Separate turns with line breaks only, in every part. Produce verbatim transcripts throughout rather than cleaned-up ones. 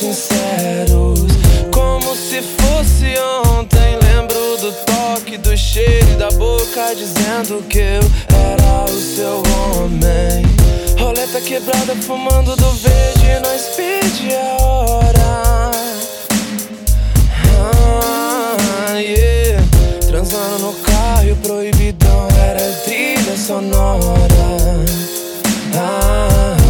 sinceros, como se fosse ontem. Lembro do toque, do cheiro e da boca dizendo que eu era o seu homem. Roleta quebrada, fumando do verde, nós pede a hora. Ah, yeah. Transando no carro e o proibidão era trilha sonora. Ah,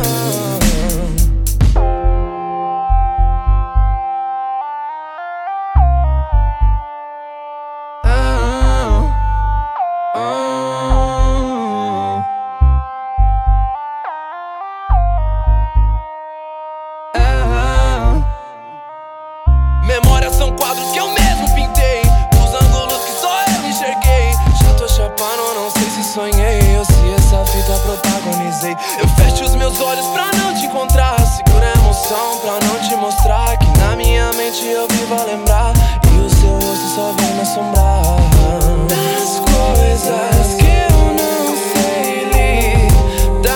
memórias são quadros que eu mesmo pintei, os ângulos que só eu enxerguei. Já tô chapando, não sei se sonhei ou se essa fita protagonizei. Eu fecho os meus olhos pra não te encontrar, seguro a emoção pra não te mostrar que na minha mente eu vivo a lembrar e o seu rosto só vem me assombrar. Das coisas que eu não sei lidar,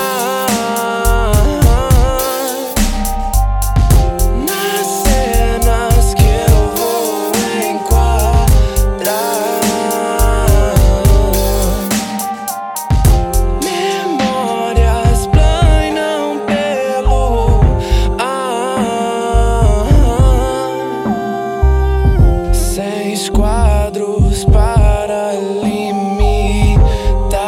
nas cenas que eu vou enquadrar, memórias planam pelo ar, seis quadros para limitar.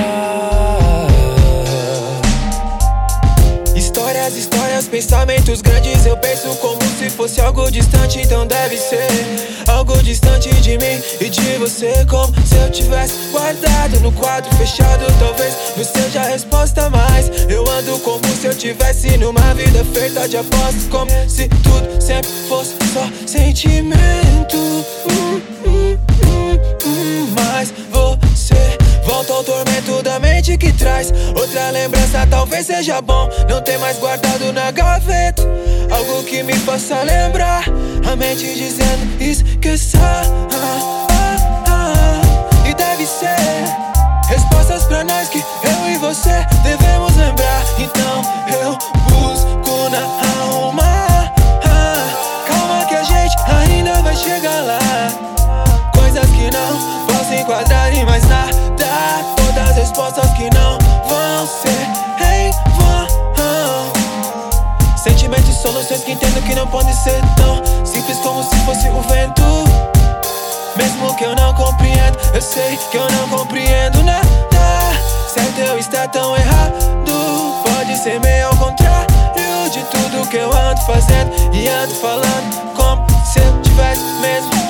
Histórias, histórias, pensamentos grandes. Eu penso como se fosse algo distante, então deve ser algo distante de mim e de você, como se eu tivesse guardado no quadro fechado. Talvez não seja a resposta, mas eu ando como se eu tivesse numa vida feita de apostas, como se tudo sempre fosse só sentimento. Hum, hum, hum, hum, mas você volta ao tormento da mente que traz outra lembrança. Talvez seja bom não ter mais guardado na gaveta algo que me faça lembrar, a mente dizendo esqueça. Ah, ah, ah. E deve ser respostas pra nós que eu e você devemos lembrar. Então eu busco na alma. Ah, calma que a gente ainda vai chegar lá. Coisas que não posso enquadrar em mais nada, todas respostas que não vão ser em vão. Sentimentos, soluções que entendo que não podem ser tão simples como se fosse o vento. Mesmo que eu não compreendo, eu sei que eu não compreendo nada. Certo eu estar tão errado, pode ser meio ao contrário de tudo que eu ando fazendo e ando falando, como se eu tivesse mesmo